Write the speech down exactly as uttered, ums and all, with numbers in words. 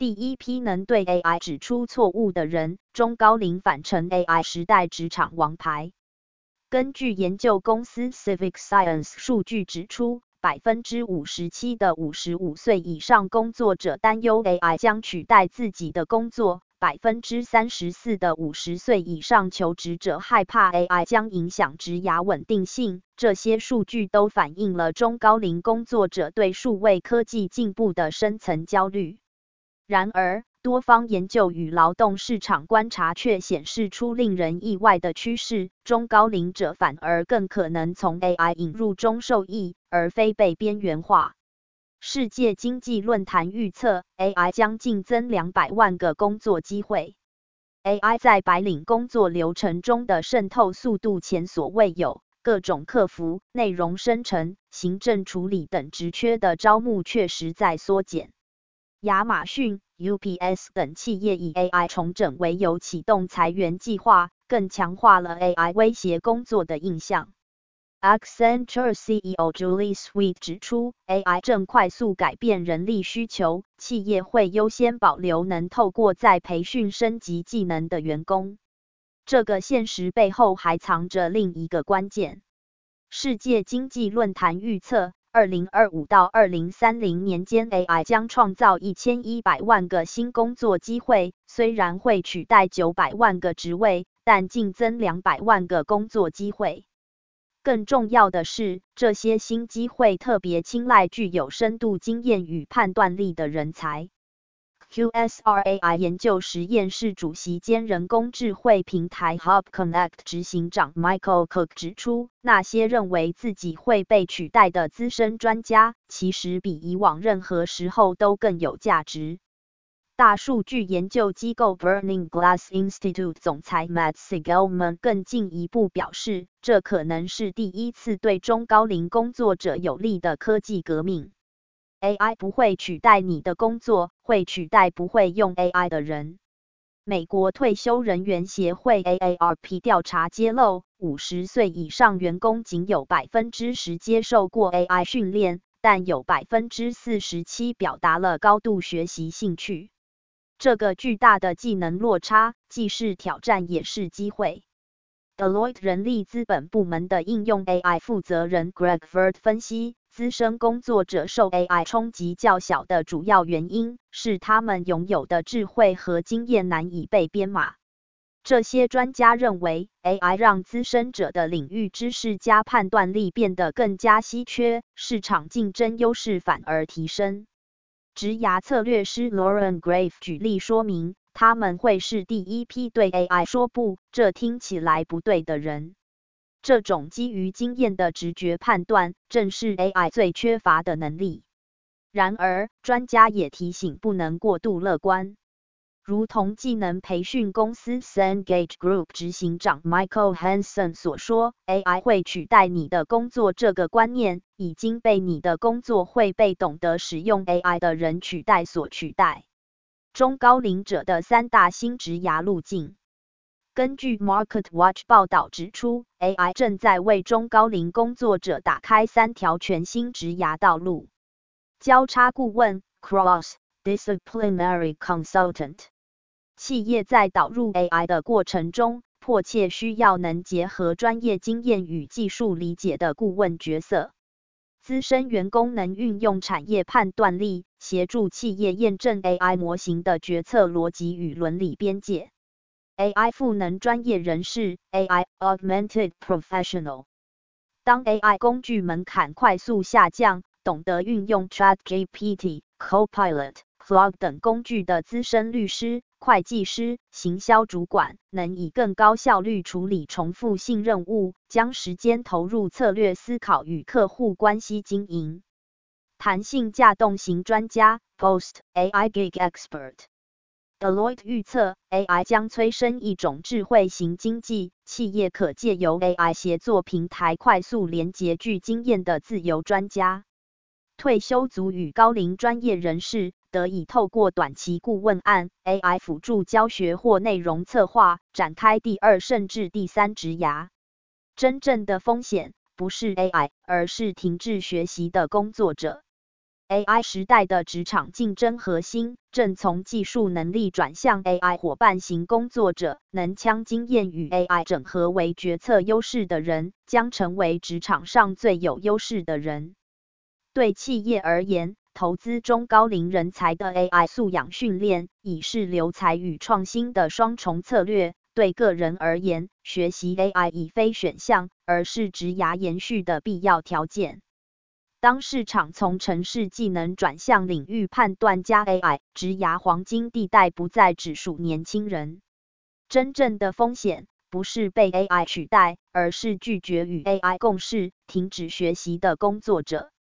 第一批能对 A I 指出错误的人，中高龄反成 A I 时代职场王牌。根据研究公司 Civic Science 数据指出， 百分之五十七 的五十五岁以上工作者担忧 A I 将取代自己的工作， 百分之三十四 的五十岁以上求职者害怕 A I 将影响职涯稳定性。这些数据都反映了中高龄工作者对数位科技进步的深层焦虑。然而，多方研究与劳动市场观察却显示出令人意外的趋势，中高龄者反而更可能从 A I 引入中受益，而非被边缘化。世界经济论坛预测 ，A I 将净增两百万个工作机会。A I 在白领工作流程中的渗透速度前所未有，各种客服、内容生成、行政处理等职缺的招募确实在缩减。亚马逊、U P S 等企业以 A I 重整为由启动裁员计划，更强化了 A I 威胁工作的印象。Accenture C E O Julie Sweet 指出 ，A I 正快速改变人力需求，企业会优先保留能透过再培训升级技能的员工。这个现实背后还藏着另一个关键。世界经济论坛预测，二零二五到二零三零年间 ，A I 将创造一千一百万个新工作机会，虽然会取代九百万个职位，但净增两百万个工作机会。更重要的是，这些新机会特别青睐具有深度经验与判断力的人才。Q S R A I 研究实验室主席兼人工智慧平台 Hub Connect 执行长 Michael Cook 指出，那些认为自己会被取代的资深专家，其实比以往任何时候都更有价值。大数据研究机构 Burning Glass Institute 总裁 Matt Sigelman 更进一步表示，这可能是第一次对中高龄工作者有利的科技革命。A I 不会取代你的工作，会取代不会用 A I 的人。美国退休人员协会 A A R P 调查揭露，五十岁以上员工仅有 百分之十 接受过 A I 训练，但有 百分之四十七 表达了高度学习兴趣。这个巨大的技能落差，既是挑战也是机会。Deloitte 人力资本部门的应用 A I 负责人 Greg Vert 分析，资深工作者受 A I 冲击较小的主要原因是他们拥有的智慧和经验难以被编码。这些专家认为 ，A I 让资深者的领域知识加判断力变得更加稀缺，市场竞争优势反而提升。职涯策略师 Lauren Grave 举例说明，他们会是第一批对 A I 说不，这听起来不对的人。这种基于经验的直觉判断，正是 A I 最缺乏的能力。然而，专家也提醒不能过度乐观。如同技能培训公司 Cengage Group 执行长 Michael Hansen 所说 ，A I 会取代你的工作这个观念，已经被你的工作会被懂得使用 A I 的人取代所取代。中高龄者的三大新职涯路径。根据 MarketWatch 报道指出 ，A I 正在为中高龄工作者打开三条全新职涯道路。交叉顾问 Cross-Disciplinary Consultant。企业在导入 A I 的过程中，迫切需要能结合专业经验与技术理解的顾问角色。资深员工能运用产业判断力，协助企业验证 A I 模型的决策逻辑与伦理边界。A I 赋能专业人士 A I Augmented Professional。当 A I 工具门槛快速下降，懂得运用 ChatGPT、Copilot、Claude 等工具的资深律师、会计师、行销主管，能以更高效率处理重复性任务，将时间投入策略思考与客户关系经营。弹性架动型专家 Post A I Gig Expert。Deloitte 预测 ，A I 将催生一种智慧型经济，企业可借由 A I 协作平台快速连结具经验的自由专家。退休族与高龄专业人士得以透过短期顾问案、A I 辅助教学或内容策划，展开第二甚至第三职涯。真正的风险不是 A I， 而是停滞学习的工作者。 A I 时代的职场竞争核心正从技术能力转向 A I 伙伴型工作者，能将经验与 A I 整合为决策优势的人，将成为职场上最有优势的人。对企业而言，投资中高龄人才的 A I 素养训练，已是留才与创新的双重策略。对个人而言，学习 A I 已非选项，而是职涯延续的必要条件。当市场从程式技能转向领域判断加 A I， 职涯黄金地带不再只属年轻人。真正的风险不是被 A I 取代，而是拒绝与 A I 共事、停止学习的工作者。